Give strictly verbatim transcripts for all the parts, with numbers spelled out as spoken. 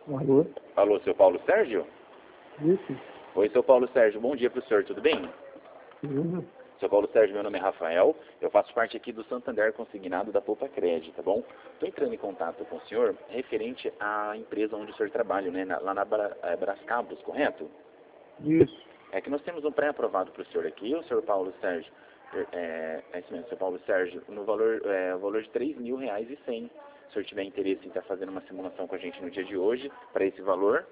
Alô? Alô, seu Paulo Sérgio? Isso? Oi, seu Paulo Sérgio, bom dia para o senhor, tudo bem? Uhum. Seu Paulo Sérgio, meu nome é Rafael, eu faço parte aqui do Santander Consignado da Poupa Crédito, tá bom? Estou entrando em contato com o senhor referente à empresa onde o senhor trabalha, né? Na, lá na Bra, é, Brascabos, correto? Isso. É que nós temos um pré-aprovado para o senhor aqui, o senhor Paulo Sérgio, é, é isso mesmo, seu Paulo Sérgio, no valor, é, o valor de três mil reais e cem. Se o senhor tiver interesse em estar fazendo uma simulação com a gente no dia de hoje, para esse valor,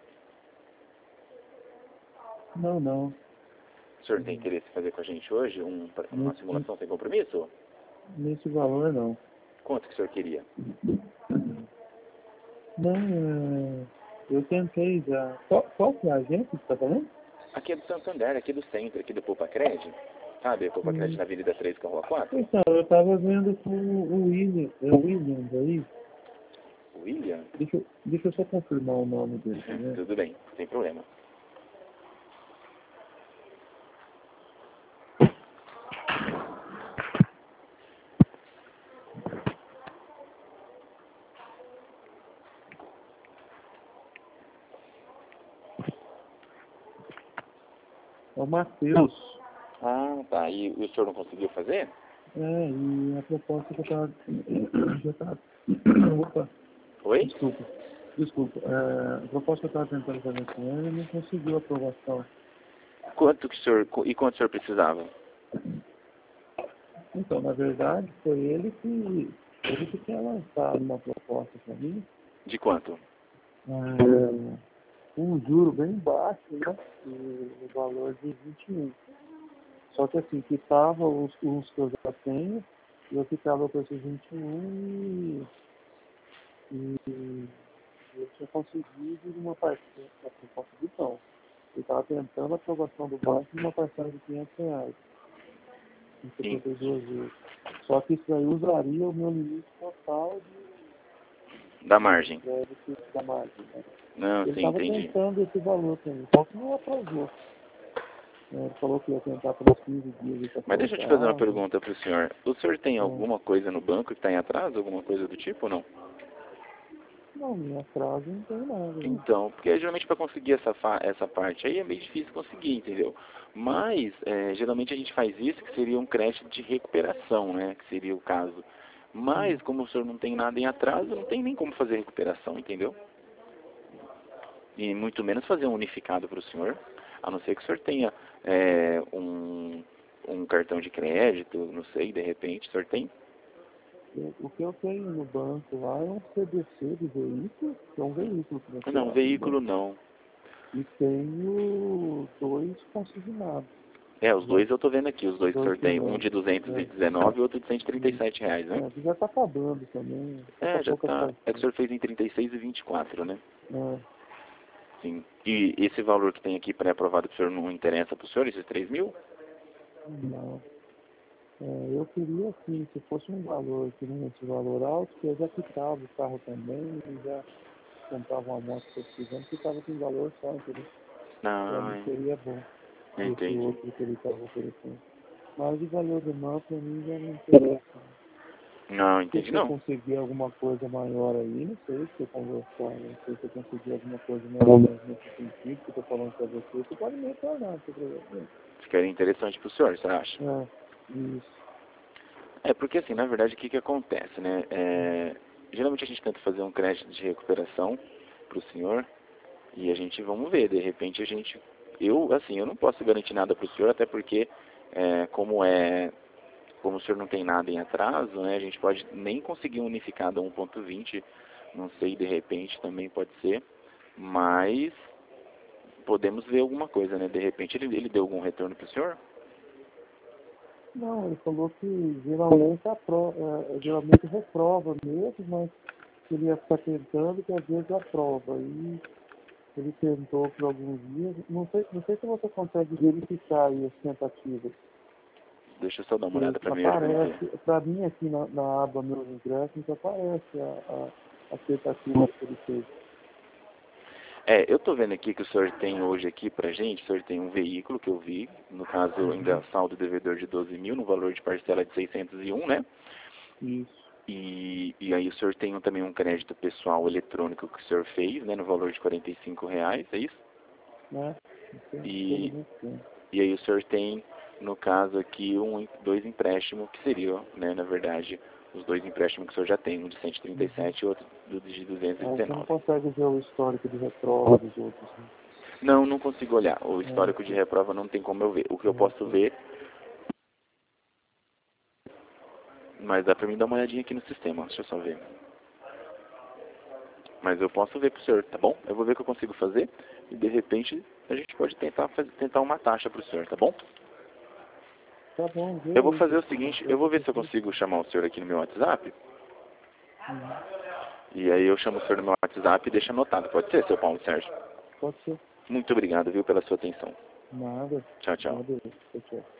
Não, não. o senhor tem interesse em fazer com a gente hoje um, uma Nesse, simulação sem compromisso? nesse valor, não. Quanto que o senhor queria? Não, é, eu tentei já. Qual, qual que é a agência que você está falando? Aqui é do Santander, aqui do centro, aqui do Poupa Crédito, sabe? A Poupa Crédito Hum. na Avenida três com a Rua quatro. Então, eu estava vendo com o William, é o William aí. William? Deixa, eu- deixa eu só confirmar o nome dele, né? Tudo bem, sem problema. É o Matheus. Ah, tá. E o senhor não conseguiu fazer? É, e a proposta que eu estava... Já tá... Opa, Oi? desculpa. Desculpa. É, a proposta que eu estava tentando fazer com ele não conseguiu aprovação. Quanto que o senhor, e quanto o senhor precisava? Então, na verdade, foi ele que ele que tinha lançado uma proposta para mim, De quanto? é, um juro bem baixo, né? E o valor de vinte e um. Só que assim, quitava os, os que eu já tenho, e eu ficava com esses vinte e um e, e eu tinha conseguido uma parcela, assim, consegui não. Eu estava tentando a aprovação do banco de uma parcela de quinhentos reais, em Sim. setenta e duas vezes. Só que isso aí usaria o meu limite total Da de, de margem. crédito da margem. Né? Não, Ele sim, estava entendi. tentando esse valor para mim, só que não aprovou. É, ele falou que ia tentar pelos quinze dias e Mas deixa eu te fazer uma aprovado. pergunta para o senhor. O senhor tem É. alguma coisa no banco que está em atraso? Alguma coisa do tipo ou não? Não, minha frase não tem nada. Né? Então, porque geralmente para conseguir essa, fa essa parte aí é meio difícil conseguir, entendeu? Mas, é, geralmente a gente faz isso, que seria um crédito de recuperação, né? Que seria o caso. Mas, Hum. como o senhor não tem nada em atraso, não tem nem como fazer recuperação, entendeu? E muito menos fazer um unificado para o senhor, a não ser que o senhor tenha é, um, um cartão de crédito, não sei, de repente, o senhor tem? Eu- O que eu tenho no banco lá é um C D C de veículo, que é um veículo Não, financiado no veículo banco. não. E tenho dois consignados. É, os Já, dois eu tô vendo aqui, os dois que o dois senhor que tem, já, um de duzentos e já, dezenove e outro de cento e trinta e e, sete reais, né? é, que já está acabando também. Daqui a É, já pouco tá. essa. É que o senhor fez em trinta e seis e vinte e quatro, né? É, Sim. E esse valor que tem aqui pré-aprovado pro senhor não interessa pro senhor, esses três mil? não. É, eu queria, assim, se fosse um valor, que nem esse valor alto, que eu já quitava o carro também e já comprava uma moto que eu precisando, ficava com valor só, entendeu? Para mim Não, seria bom, esse entendi. outro que ele estava oferecendo. Mas o valor do mapa para mim já não interessa. Não, Se entendi. eu Não. conseguir alguma coisa maior aí, não sei se eu conversar, não sei se eu conseguir alguma coisa maior nesse sentido que eu estou falando para você, você pode me retornar, não tem problema. Ficaria interessante pro senhor, você acha? É, isso. É, porque assim, na verdade, o que que acontece, né? É, geralmente a gente tenta fazer um crédito de recuperação pro senhor e a gente, vamos ver, de repente a gente... Eu, assim, eu não posso garantir nada pro senhor, até porque, é, como é... Como o senhor não tem nada em atraso, né? A gente pode nem conseguir um unificado a um ponto vinte, não sei, de repente também pode ser, mas podemos ver alguma coisa, né? De repente ele, ele deu algum retorno pro senhor? Não, ele falou que geralmente, apro é, geralmente reprova mesmo, mas que ele ia ficar tentando que às vezes aprova. E ele tentou por alguns dias. Não sei, não sei se você consegue verificar aí as tentativas. Deixa eu só dar uma olhada Porque para mim ver aqui. aparece, para mim aqui na, na aba Meus Ingressos, aparece a, a, as tentativas que ele fez. É, eu tô vendo aqui que o senhor tem hoje aqui pra gente, o senhor tem um veículo que eu vi, no caso ainda Uhum. saldo devedor de doze mil, no valor de parcela de seiscentos e um, né? Isso. E, e aí o senhor tem também um crédito pessoal eletrônico que o senhor fez, né, no valor de quarenta e cinco reais, é isso? Né? E, e aí o senhor tem, no caso aqui, um, dois empréstimos, que seriam, né, na verdade, os dois empréstimos que o senhor já tem, um de cento e trinta e sete e outro de duzentos e dezenove. Você não consegue ver o histórico de reprova dos outros, né? Não, não consigo olhar. O histórico É, de reprova não tem como eu ver. O que eu posso ver, mas dá pra mim dar uma olhadinha aqui no sistema, deixa eu só ver. Mas eu posso ver pro senhor, tá bom? Eu vou ver o que eu consigo fazer e de repente a gente pode tentar, fazer, tentar uma taxa pro senhor, tá bom? Tá bom, Eu vou fazer o seguinte, eu vou ver se eu consigo chamar o senhor aqui no meu WhatsApp. Uhum. E aí eu chamo o senhor no meu WhatsApp e deixo anotado. Pode ser, seu Paulo Sérgio? Pode ser. Muito obrigado, viu, pela sua atenção. Nada. Tchau, tchau. Nada. Tchau, tchau.